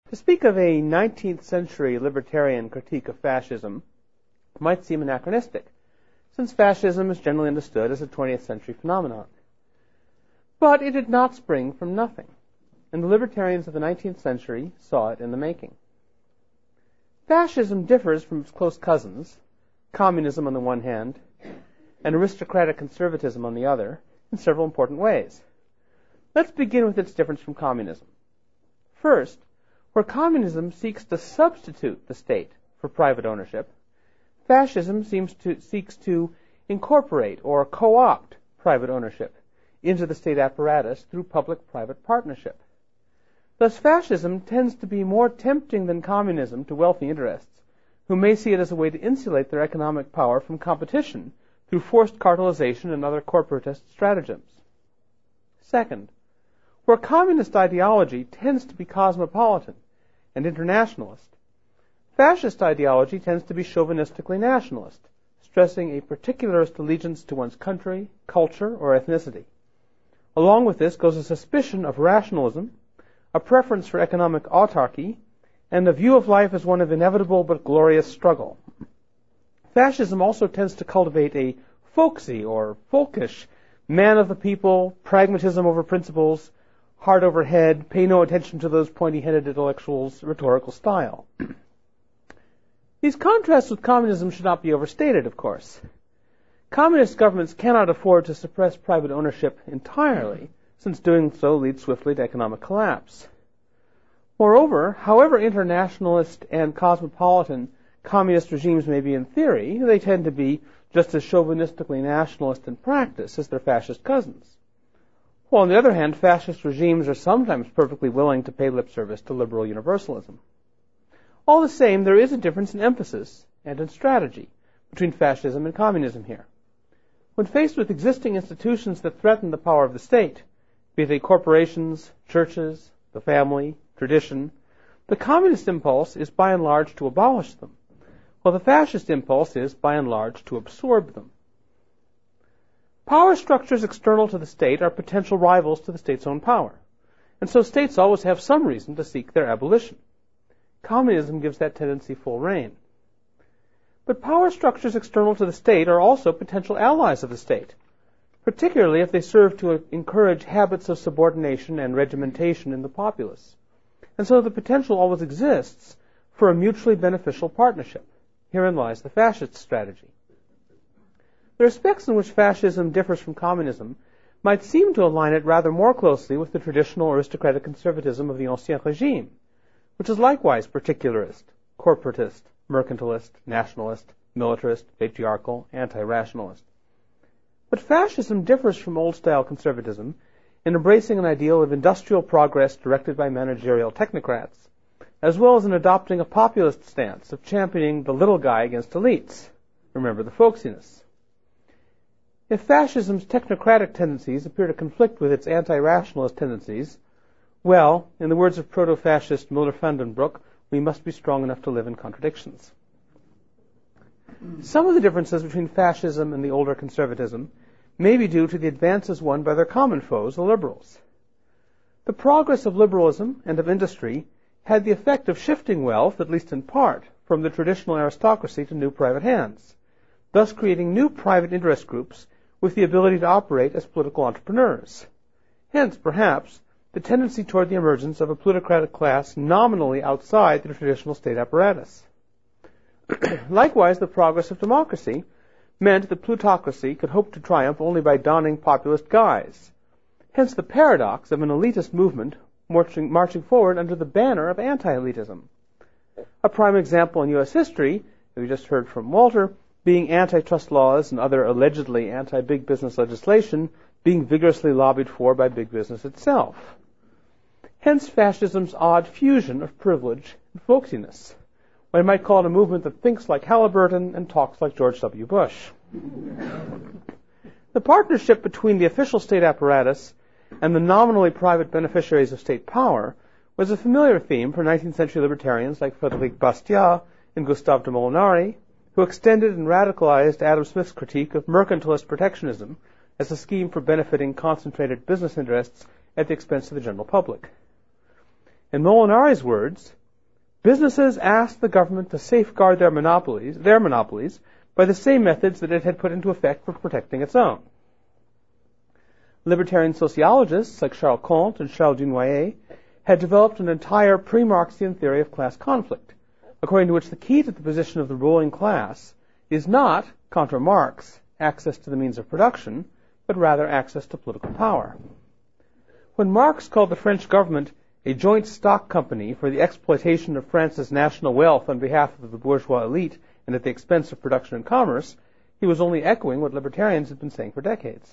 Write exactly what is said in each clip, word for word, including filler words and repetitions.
To speak of a nineteenth century libertarian critique of fascism might seem anachronistic, since fascism is generally understood as a twentieth century phenomenon. But it did not spring from nothing, and the libertarians of the nineteenth century saw it in the making. Fascism differs from its close cousins, communism on the one hand, and aristocratic conservatism on the other, in several important ways. Let's begin with its difference from communism. First, where communism seeks to substitute the state for private ownership, fascism seems to, seeks to incorporate or co-opt private ownership into the state apparatus through public-private partnership. Thus, fascism tends to be more tempting than communism to wealthy interests, who may see it as a way to insulate their economic power from competition through forced cartelization and other corporatist stratagems. Second, where communist ideology tends to be cosmopolitan and internationalist, fascist ideology tends to be chauvinistically nationalist, stressing a particularist allegiance to one's country, culture, or ethnicity. Along with this goes a suspicion of rationalism, a preference for economic autarky, and a view of life as one of inevitable but glorious struggle. Fascism also tends to cultivate a folksy or folkish, man of the people, pragmatism over principles, heart over head, pay no attention to those pointy-headed intellectuals, rhetorical style. These contrasts with communism should not be overstated, of course. Communist governments cannot afford to suppress private ownership entirely, since doing so leads swiftly to economic collapse. Moreover, however internationalist and cosmopolitan communist regimes may be in theory, they tend to be just as chauvinistically nationalist in practice as their fascist cousins. While on the other hand, fascist regimes are sometimes perfectly willing to pay lip service to liberal universalism. All the same, there is a difference in emphasis and in strategy between fascism and communism here. When faced with existing institutions that threaten the power of the state, be they corporations, churches, the family, tradition, the communist impulse is by and large to abolish them, while the fascist impulse is by and large to absorb them. Power structures external to the state are potential rivals to the state's own power, and so states always have some reason to seek their abolition. Communism gives that tendency full rein. But power structures external to the state are also potential allies of the state, particularly if they serve to encourage habits of subordination and regimentation in the populace. And so the potential always exists for a mutually beneficial partnership. Herein lies the fascist strategy. The respects in which fascism differs from communism might seem to align it rather more closely with the traditional aristocratic conservatism of the Ancien Régime, which is likewise particularist, corporatist, mercantilist, nationalist, militarist, patriarchal, anti-rationalist. But fascism differs from old-style conservatism in embracing an ideal of industrial progress directed by managerial technocrats, as well as in adopting a populist stance of championing the little guy against elites. Remember the folksiness. If fascism's technocratic tendencies appear to conflict with its anti-rationalist tendencies, well, in the words of proto-fascist Müller van den Broek, we must be strong enough to live in contradictions. Some of the differences between fascism and the older conservatism may be due to the advances won by their common foes, the liberals. The progress of liberalism and of industry had the effect of shifting wealth, at least in part, from the traditional aristocracy to new private hands, thus creating new private interest groups with the ability to operate as political entrepreneurs. Hence, perhaps, the tendency toward the emergence of a plutocratic class nominally outside the traditional state apparatus. Likewise, the progress of democracy meant that plutocracy could hope to triumph only by donning populist guise. Hence the paradox of an elitist movement marching, marching forward under the banner of anti-elitism. A prime example in U S history, that we just heard from Walter, being antitrust laws and other allegedly anti-big business legislation being vigorously lobbied for by big business itself. Hence fascism's odd fusion of privilege and folksiness. One might call it a movement that thinks like Halliburton and talks like George W. Bush. The partnership between the official state apparatus and the nominally private beneficiaries of state power was a familiar theme for nineteenth century libertarians like Frédéric Bastiat and Gustave de Molinari, who extended and radicalized Adam Smith's critique of mercantilist protectionism as a scheme for benefiting concentrated business interests at the expense of the general public. In Molinari's words, Businesses asked the government to safeguard their monopolies, their monopolies by the same methods that it had put into effect for protecting its own. Libertarian sociologists like Charles Comte and Charles Dunoyer had developed an entire pre-Marxian theory of class conflict, according to which the key to the position of the ruling class is not, contra Marx, access to the means of production, but rather access to political power. When Marx called the French government a joint stock company for the exploitation of France's national wealth on behalf of the bourgeois elite and at the expense of production and commerce, he was only echoing what libertarians had been saying for decades.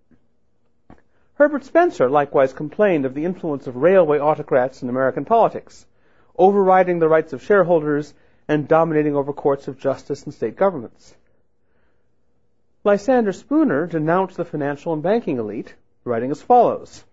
Herbert Spencer likewise complained of the influence of railway autocrats in American politics, overriding the rights of shareholders and dominating over courts of justice and state governments. Lysander Spooner denounced the financial and banking elite, writing as follows.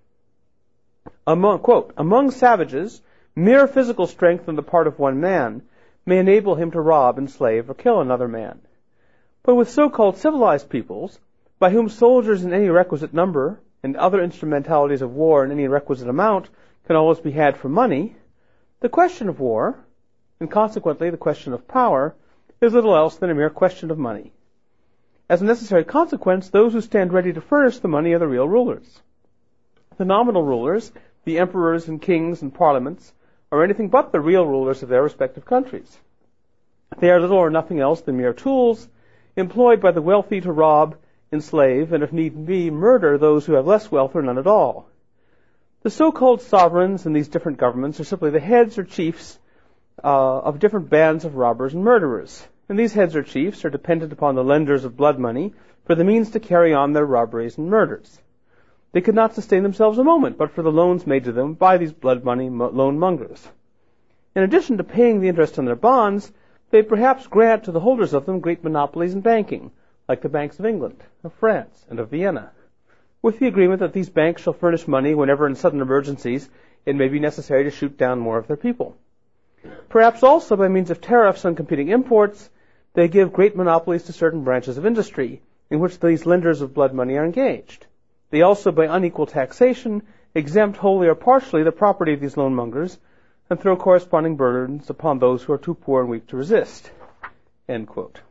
Among, quote, among savages, mere physical strength on the part of one man may enable him to rob, enslave, or kill another man. But with so-called civilized peoples, by whom soldiers in any requisite number and other instrumentalities of war in any requisite amount can always be had for money, the question of war, and consequently the question of power, is little else than a mere question of money. As a necessary consequence, those who stand ready to furnish the money are the real rulers. The nominal rulers, the emperors and kings and parliaments, are anything but the real rulers of their respective countries. They are little or nothing else than mere tools, employed by the wealthy to rob, enslave, and if need be, murder those who have less wealth or none at all. The so-called sovereigns in these different governments are simply the heads or chiefs uh, of different bands of robbers and murderers, and these heads or chiefs are dependent upon the lenders of blood money for the means to carry on their robberies and murders. They could not sustain themselves a moment but for the loans made to them by these blood money loan mongers. In addition to paying the interest on their bonds, they perhaps grant to the holders of them great monopolies in banking, like the banks of England, of France, and of Vienna, with the agreement that these banks shall furnish money whenever in sudden emergencies it may be necessary to shoot down more of their people. Perhaps also by means of tariffs on competing imports, they give great monopolies to certain branches of industry in which these lenders of blood money are engaged. They also, by unequal taxation, exempt wholly or partially the property of these loanmongers and throw corresponding burdens upon those who are too poor and weak to resist. End quote.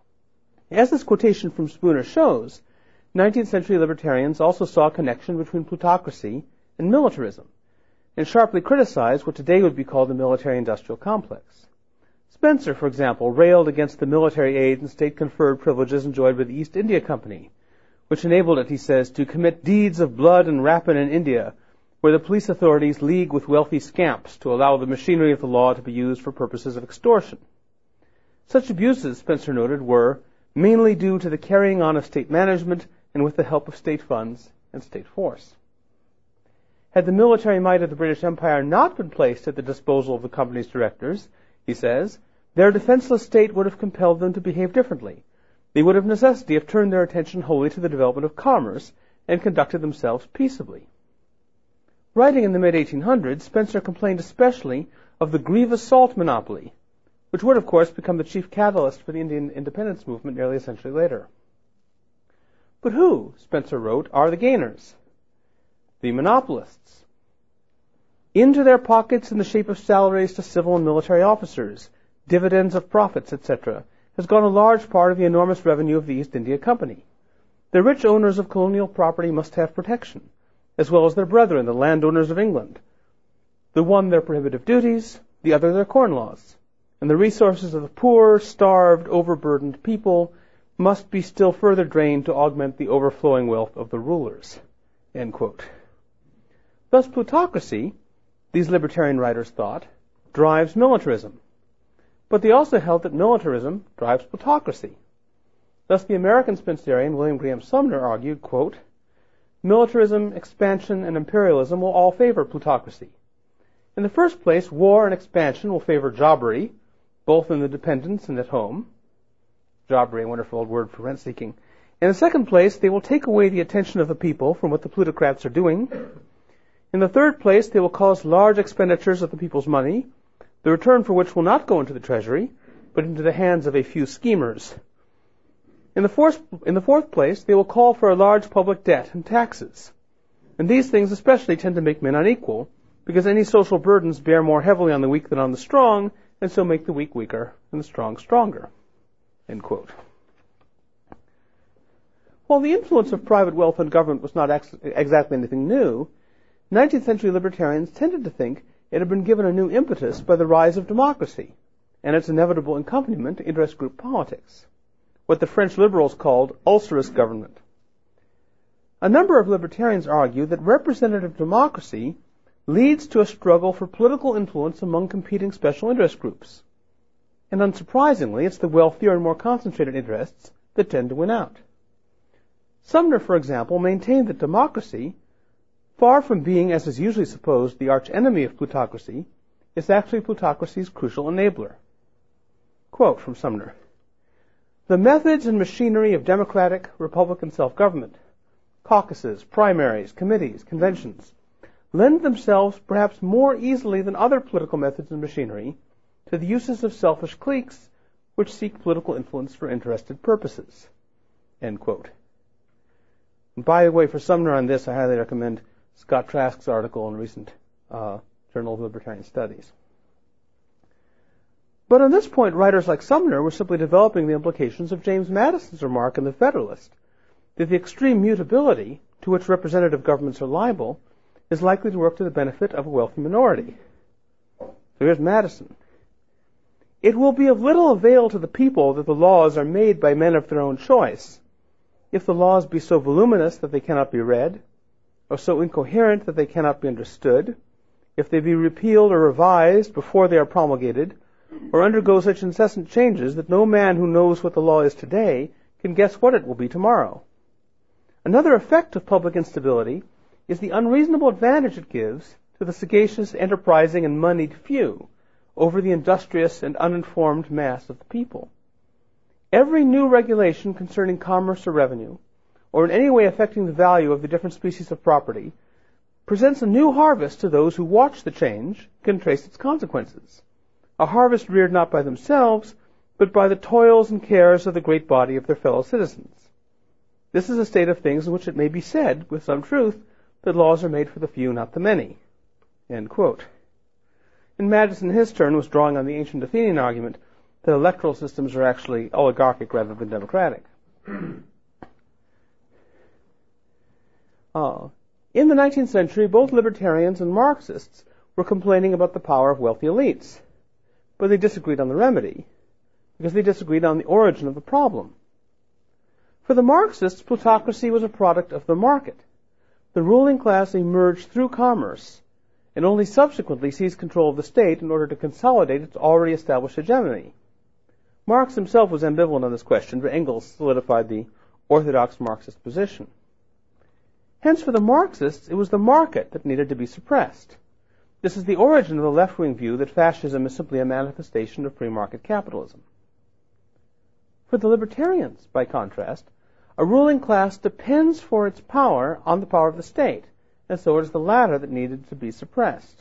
As this quotation from Spooner shows, nineteenth century libertarians also saw a connection between plutocracy and militarism, and sharply criticized what today would be called the military-industrial complex. Spencer, for example, railed against the military aid and state-conferred privileges enjoyed by the East India Company, which enabled it, he says, to commit deeds of blood and rapine in India, where the police authorities league with wealthy scamps to allow the machinery of the law to be used for purposes of extortion. Such abuses, Spencer noted, were mainly due to the carrying on of state management and with the help of state funds and state force. Had the military might of the British Empire not been placed at the disposal of the company's directors, he says, their defenseless state would have compelled them to behave differently. They would of necessity have turned their attention wholly to the development of commerce and conducted themselves peaceably. Writing in the mid eighteen hundreds, Spencer complained especially of the grievous salt monopoly, which would, of course, become the chief catalyst for the Indian independence movement nearly a century later. But who, Spencer wrote, are the gainers? The monopolists. Into their pockets in the shape of salaries to civil and military officers, dividends of profits, et cetera, has gone a large part of the enormous revenue of the East India Company. The rich owners of colonial property must have protection, as well as their brethren, the landowners of England. The one their prohibitive duties, the other their corn laws. And the resources of the poor, starved, overburdened people must be still further drained to augment the overflowing wealth of the rulers. End quote. Thus plutocracy, these libertarian writers thought, drives militarism. But they also held that militarism drives plutocracy. Thus the American Spencerian William Graham Sumner argued, quote, militarism, expansion, and imperialism will all favor plutocracy. In the first place, war and expansion will favor jobbery, both in the dependents and at home. Jobbery, a wonderful old word for rent-seeking. In the second place, they will take away the attention of the people from what the plutocrats are doing. In the third place, they will cause large expenditures of the people's money, the return for which will not go into the treasury, but into the hands of a few schemers. In the fourth, in the fourth place, they will call for a large public debt and taxes. And these things especially tend to make men unequal, because any social burdens bear more heavily on the weak than on the strong, and so make the weak weaker and the strong stronger. End quote. While the influence of private wealth on government was not ex- exactly anything new, nineteenth century libertarians tended to think it had been given a new impetus by the rise of democracy and its inevitable accompaniment to interest group politics, what the French liberals called ulcerous government. A number of libertarians argue that representative democracy leads to a struggle for political influence among competing special interest groups. And unsurprisingly, it's the wealthier and more concentrated interests that tend to win out. Sumner, for example, maintained that democracy, far from being, as is usually supposed, the archenemy of plutocracy, is actually plutocracy's crucial enabler. Quote from Sumner: "The methods and machinery of democratic, republican self-government, caucuses, primaries, committees, conventions, lend themselves perhaps more easily than other political methods and machinery to the uses of selfish cliques which seek political influence for interested purposes." End quote. And by the way, for Sumner on this, I highly recommend Scott Trask's article in a recent uh, Journal of Libertarian Studies. But on this point, writers like Sumner were simply developing the implications of James Madison's remark in The Federalist, that the extreme mutability to which representative governments are liable is likely to work to the benefit of a wealthy minority. So here's Madison. "It will be of little avail to the people that the laws are made by men of their own choice, if the laws be so voluminous that they cannot be read, or so incoherent that they cannot be understood, if they be repealed or revised before they are promulgated, or undergo such incessant changes that no man who knows what the law is today can guess what it will be tomorrow. Another effect of public instability is the unreasonable advantage it gives to the sagacious, enterprising, and moneyed few over the industrious and uninformed mass of the people. Every new regulation concerning commerce or revenue, or in any way affecting the value of the different species of property, presents a new harvest to those who watch the change and can trace its consequences, a harvest reared not by themselves, but by the toils and cares of the great body of their fellow citizens. This is a state of things in which it may be said, with some truth, that laws are made for the few, not the many." End quote. And Madison, in his turn, was drawing on the ancient Athenian argument that electoral systems are actually oligarchic rather than democratic. uh, in the nineteenth century, both libertarians and Marxists were complaining about the power of wealthy elites, but they disagreed on the remedy, because they disagreed on the origin of the problem. For the Marxists, plutocracy was a product of the market. The ruling class emerged through commerce, and only subsequently seized control of the state in order to consolidate its already established hegemony. Marx himself was ambivalent on this question, but Engels solidified the orthodox Marxist position. Hence, for the Marxists, it was the market that needed to be suppressed. This is the origin of the left-wing view that fascism is simply a manifestation of free market capitalism. For the libertarians, by contrast, a ruling class depends for its power on the power of the state, and so it is the latter that needed to be suppressed.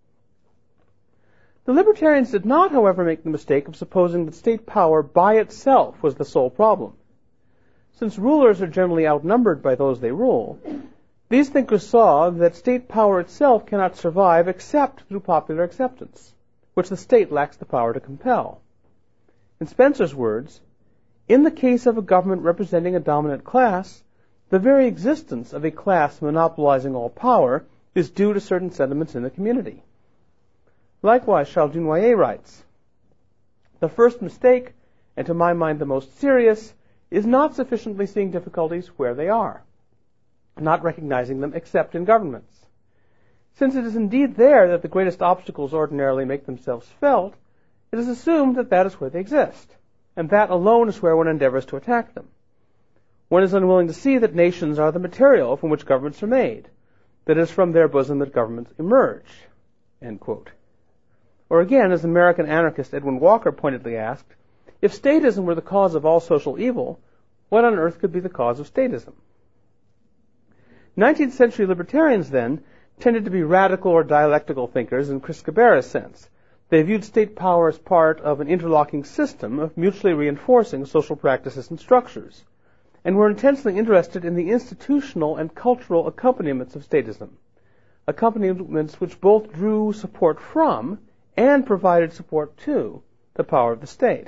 The libertarians did not, however, make the mistake of supposing that state power by itself was the sole problem. Since rulers are generally outnumbered by those they rule, these thinkers saw that state power itself cannot survive except through popular acceptance, which the state lacks the power to compel. In Spencer's words, "In the case of a government representing a dominant class, the very existence of a class monopolizing all power is due to certain sentiments in the community." Likewise, Charles Dunoyer writes, "The first mistake, and to my mind the most serious, is not sufficiently seeing difficulties where they are, not recognizing them except in governments. Since it is indeed there that the greatest obstacles ordinarily make themselves felt, it is assumed that that is where they exist, and that alone is where one endeavors to attack them. One is unwilling to see that nations are the material from which governments are made, that it is from their bosom that governments emerge." End quote. Or again, as American anarchist Edwin Walker pointedly asked, if statism were the cause of all social evil, what on earth could be the cause of statism? nineteenth century libertarians, then, tended to be radical or dialectical thinkers in Chris Cabrera's sense. They viewed state power as part of an interlocking system of mutually reinforcing social practices and structures, and were intensely interested in the institutional and cultural accompaniments of statism, accompaniments which both drew support from and provided support to the power of the state.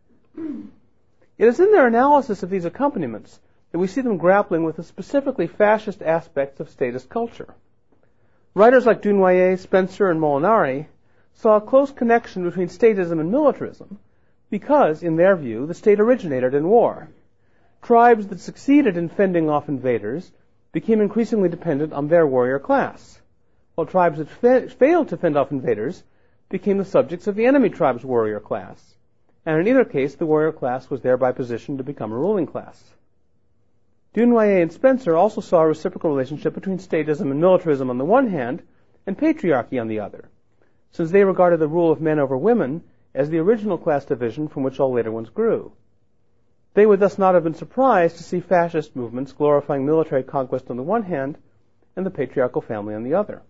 It is in their analysis of these accompaniments that we see them grappling with the specifically fascist aspects of statist culture. Writers like Dunoyer, Spencer, and Molinari saw a close connection between statism and militarism because, in their view, the state originated in war. Tribes that succeeded in fending off invaders became increasingly dependent on their warrior class, while tribes that fa- failed to fend off invaders became the subjects of the enemy tribe's warrior class, and in either case the warrior class was thereby positioned to become a ruling class. Dunoyer and Spencer also saw a reciprocal relationship between statism and militarism on the one hand and patriarchy on the other, since they regarded the rule of men over women as the original class division from which all later ones grew. They would thus not have been surprised to see fascist movements glorifying military conquest on the one hand and the patriarchal family on the other.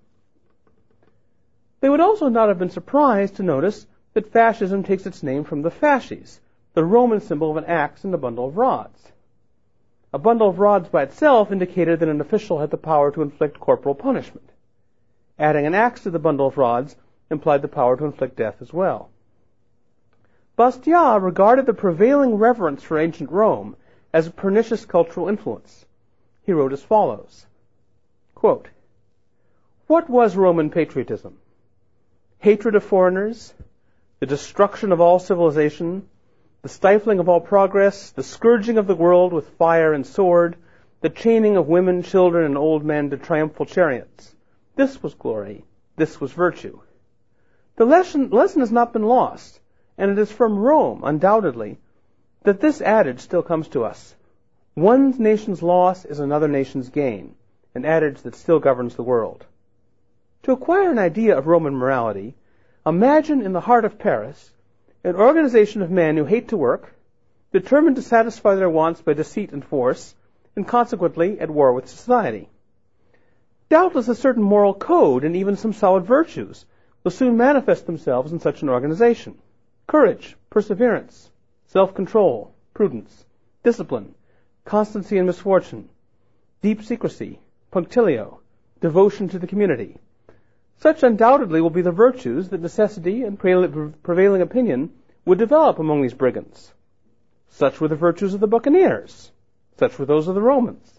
They would also not have been surprised to notice that fascism takes its name from the fasces, the Roman symbol of an axe and a bundle of rods. A bundle of rods by itself indicated that an official had the power to inflict corporal punishment. Adding an axe to the bundle of rods implied the power to inflict death as well. Bastiat regarded the prevailing reverence for ancient Rome as a pernicious cultural influence. He wrote as follows, quote, "What was Roman patriotism? Hatred of foreigners, the destruction of all civilization, the stifling of all progress, the scourging of the world with fire and sword, the chaining of women, children, and old men to triumphal chariots. This was glory. This was virtue." The lesson, lesson has not been lost, and it is from Rome, undoubtedly, that this adage still comes to us. One nation's loss is another nation's gain, an adage that still governs the world. To acquire an idea of Roman morality, imagine in the heart of Paris an organization of men who hate to work, determined to satisfy their wants by deceit and force, and consequently at war with society. Doubtless a certain moral code and even some solid virtues will soon manifest themselves in such an organization. Courage, perseverance, self-control, prudence, discipline, constancy in misfortune, deep secrecy, punctilio, devotion to the community. Such undoubtedly will be the virtues that necessity and prevailing opinion would develop among these brigands. Such were the virtues of the buccaneers. Such were those of the Romans.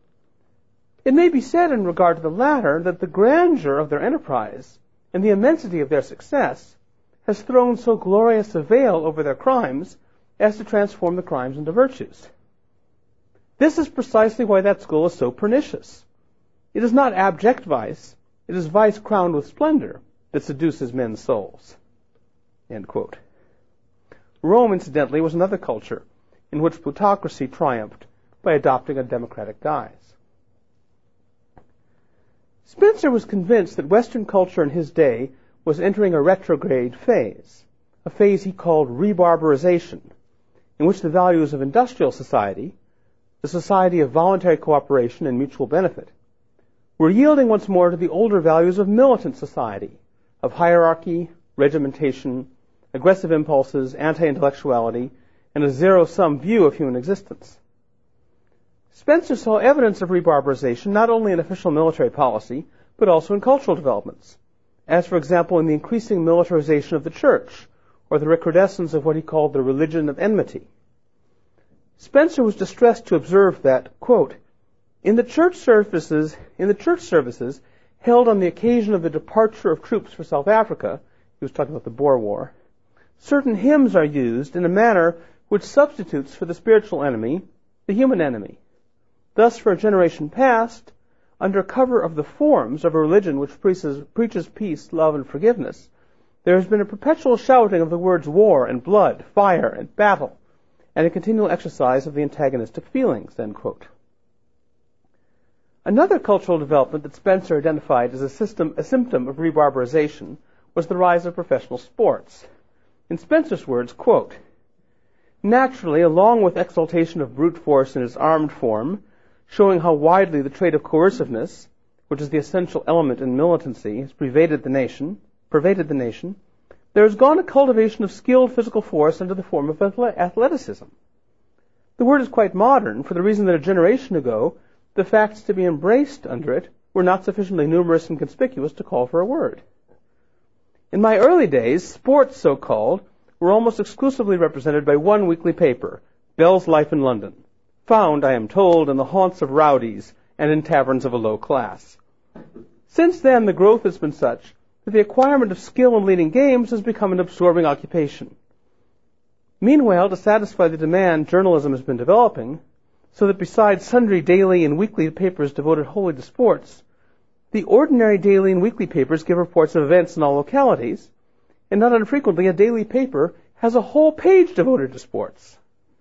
It may be said in regard to the latter that the grandeur of their enterprise and the immensity of their success has thrown so glorious a veil over their crimes as to transform the crimes into virtues. This is precisely why that school is so pernicious. It is not abject vice, it is vice crowned with splendor that seduces men's souls. End quote. Rome, incidentally, was another culture in which plutocracy triumphed by adopting a democratic guise. Spencer was convinced that Western culture in his day was entering a retrograde phase, a phase he called rebarbarization, in which the values of industrial society, the society of voluntary cooperation and mutual benefit, were yielding once more to the older values of militant society, of hierarchy, regimentation, aggressive impulses, anti-intellectuality, and a zero-sum view of human existence. Spencer saw evidence of rebarbarization not only in official military policy, but also in cultural developments, as, for example, in the increasing militarization of the church, or the recrudescence of what he called the religion of enmity. Spencer was distressed to observe that, quote, in the church services, in the church services held on the occasion of the departure of troops for South Africa, he was talking about the Boer War, certain hymns are used in a manner which substitutes for the spiritual enemy the human enemy. Thus, for a generation past, under cover of the forms of a religion which preaches, preaches peace, love, and forgiveness, there has been a perpetual shouting of the words war and blood, fire and battle, and a continual exercise of the antagonistic feelings, end quote. Another cultural development that Spencer identified as a, system, a symptom of rebarbarization was the rise of professional sports. In Spencer's words, quote, naturally, along with exaltation of brute force in its armed form, showing how widely the trait of coerciveness, which is the essential element in militancy, has pervaded the nation, pervaded the nation, there has gone a cultivation of skilled physical force under the form of athleticism. The word is quite modern for the reason that a generation ago, the facts to be embraced under it were not sufficiently numerous and conspicuous to call for a word. In my early days, sports, so-called, were almost exclusively represented by one weekly paper, Bell's Life in London, found, I am told, in the haunts of rowdies and in taverns of a low class. Since then, the growth has been such that the acquirement of skill in leading games has become an absorbing occupation. Meanwhile, to satisfy the demand journalism has been developing, so that besides sundry daily and weekly papers devoted wholly to sports, the ordinary daily and weekly papers give reports of events in all localities, and not unfrequently a daily paper has a whole page devoted to sports.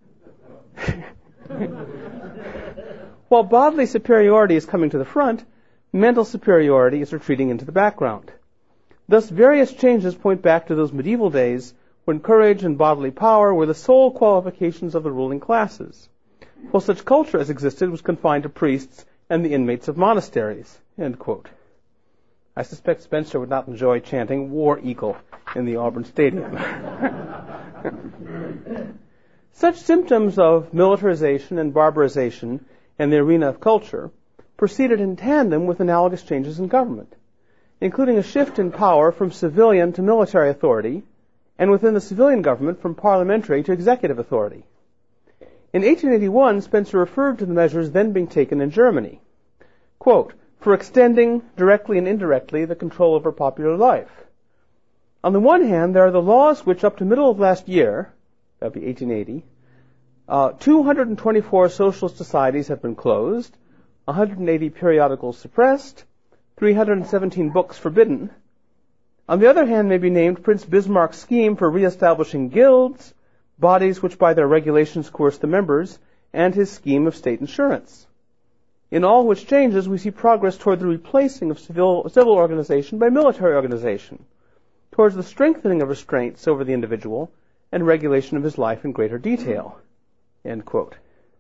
While bodily superiority is coming to the front, mental superiority is retreating into the background. Thus, various changes point back to those medieval days when courage and bodily power were the sole qualifications of the ruling classes, while such culture as existed was confined to priests and the inmates of monasteries. End quote. I suspect Spencer would not enjoy chanting War Eagle in the Auburn Stadium. Such symptoms of militarization and barbarization in the arena of culture proceeded in tandem with analogous changes in government, including a shift in power from civilian to military authority, and within the civilian government from parliamentary to executive authority. In eighteen eighty-one, Spencer referred to the measures then being taken in Germany, quote, for extending, directly and indirectly, the control over popular life. On the one hand, there are the laws which, up to middle of last year, that would be eighteen eighty, uh, two hundred twenty-four socialist societies have been closed, one hundred eighty periodicals suppressed, three hundred seventeen books forbidden. On the other hand may be named Prince Bismarck's scheme for reestablishing guilds, bodies which by their regulations coerce the members, and his scheme of state insurance. In all which changes, we see progress toward the replacing of civil, civil organization by military organization, towards the strengthening of restraints over the individual and regulation of his life in greater detail. End quote.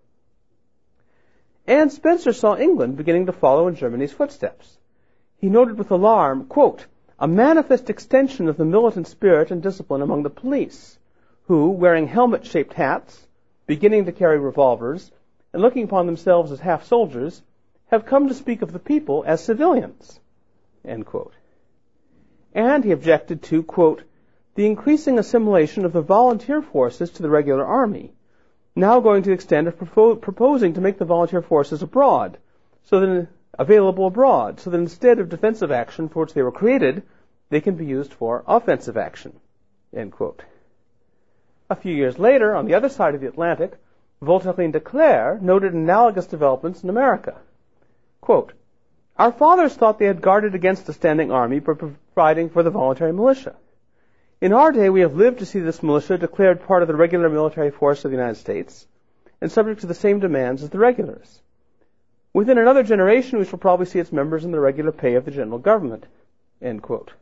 And Spencer saw England beginning to follow in Germany's footsteps. He noted with alarm, quote, a manifest extension of the militant spirit and discipline among the police, who, wearing helmet-shaped hats, beginning to carry revolvers, and looking upon themselves as half-soldiers, have come to speak of the people as civilians, end quote. And he objected to, quote, the increasing assimilation of the volunteer forces to the regular army, now going to the extent of propo- proposing to make the volunteer forces abroad, so that available abroad, so that instead of defensive action for which they were created, they can be used for offensive action, end quote. A few years later, on the other side of the Atlantic, Voltairine de Cleyre noted analogous developments in America. Quote, our fathers thought they had guarded against the standing army by providing for the voluntary militia. In our day, we have lived to see this militia declared part of the regular military force of the United States and subject to the same demands as the regulars. Within another generation, we shall probably see its members in the regular pay of the general government, end quote.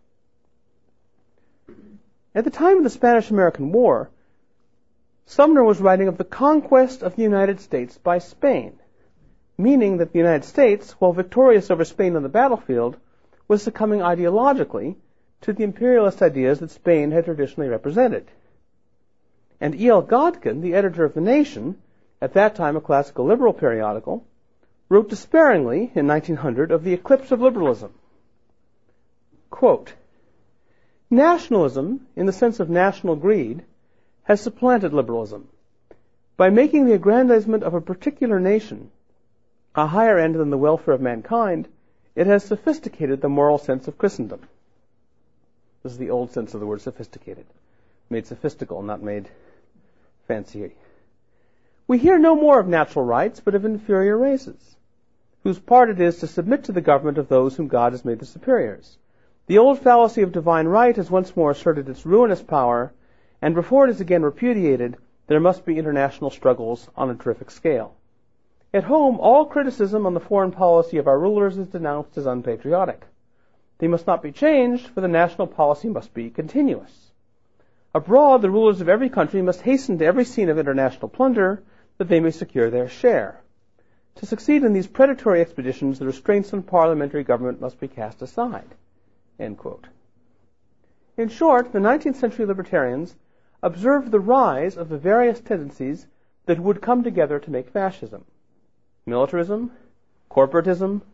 At the time of the Spanish-American War, Sumner was writing of the conquest of the United States by Spain, meaning that the United States, while victorious over Spain on the battlefield, was succumbing ideologically to the imperialist ideas that Spain had traditionally represented. And E L Godkin, the editor of The Nation, at that time a classical liberal periodical, wrote despairingly in nineteen hundred of the eclipse of liberalism. Quote, nationalism, in the sense of national greed, has supplanted liberalism. By making the aggrandizement of a particular nation a higher end than the welfare of mankind, it has sophisticated the moral sense of Christendom. This is the old sense of the word sophisticated. Made sophistical, not made fancy. We hear no more of natural rights, but of inferior races, whose part it is to submit to the government of those whom God has made the superiors. The old fallacy of divine right has once more asserted its ruinous power, and before it is again repudiated, there must be international struggles on a terrific scale. At home, all criticism on the foreign policy of our rulers is denounced as unpatriotic. They must not be changed, for the national policy must be continuous. Abroad, the rulers of every country must hasten to every scene of international plunder that they may secure their share. To succeed in these predatory expeditions, the restraints on parliamentary government must be cast aside. End quote. In short, the nineteenth century libertarians observed the rise of the various tendencies that would come together to make fascism. Militarism, corporatism,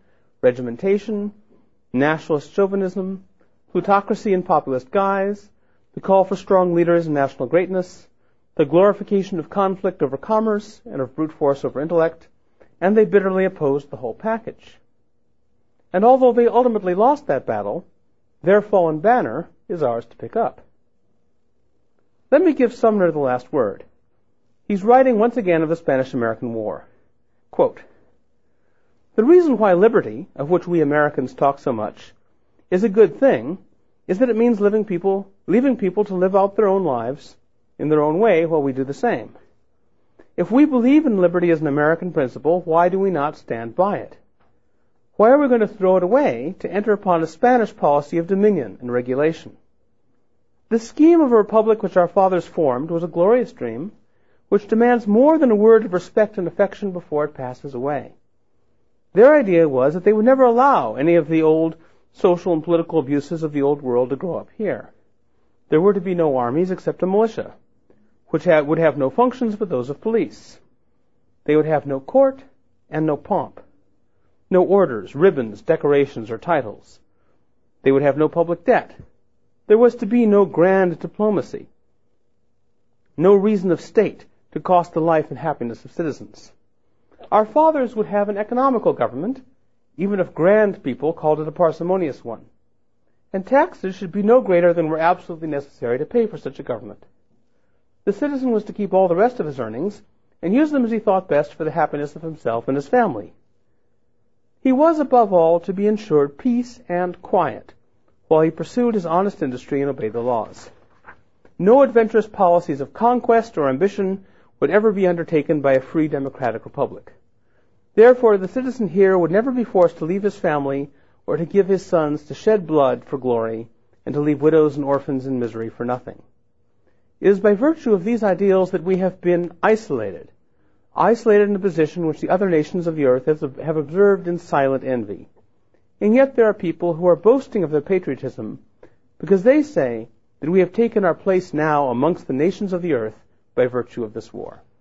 regimentation, nationalist chauvinism, plutocracy and populist guise, the call for strong leaders and national greatness, the glorification of conflict over commerce and of brute force over intellect, and they bitterly opposed the whole package. And although they ultimately lost that battle, their fallen banner is ours to pick up. Let me give Sumner the last word. He's writing once again of the Spanish-American War. Quote, "The reason why liberty, of which we Americans talk so much, is a good thing is that it means living people, leaving people to live out their own lives in their own way while we do the same. If we believe in liberty as an American principle, why do we not stand by it? Why are we going to throw it away to enter upon a Spanish policy of dominion and regulation? The scheme of a republic which our fathers formed was a glorious dream, which demands more than a word of respect and affection before it passes away. Their idea was that they would never allow any of the old social and political abuses of the old world to grow up here. There were to be no armies except a militia, which ha- would have no functions but those of police. They would have no court and no pomp, no orders, ribbons, decorations, or titles. They would have no public debt. There was to be no grand diplomacy, no reason of state to cost the life and happiness of citizens. Our fathers would have an economical government, even if grand people called it a parsimonious one. And taxes should be no greater than were absolutely necessary to pay for such a government. The citizen was to keep all the rest of his earnings and use them as he thought best for the happiness of himself and his family. He was, above all, to be ensured peace and quiet while he pursued his honest industry and obeyed the laws. No adventurous policies of conquest or ambition would ever be undertaken by a free democratic republic. Therefore, the citizen here would never be forced to leave his family or to give his sons to shed blood for glory and to leave widows and orphans in misery for nothing. It is by virtue of these ideals that we have been isolated, isolated in a position which the other nations of the earth have observed in silent envy. And yet there are people who are boasting of their patriotism because they say that we have taken our place now amongst the nations of the earth by virtue of this war."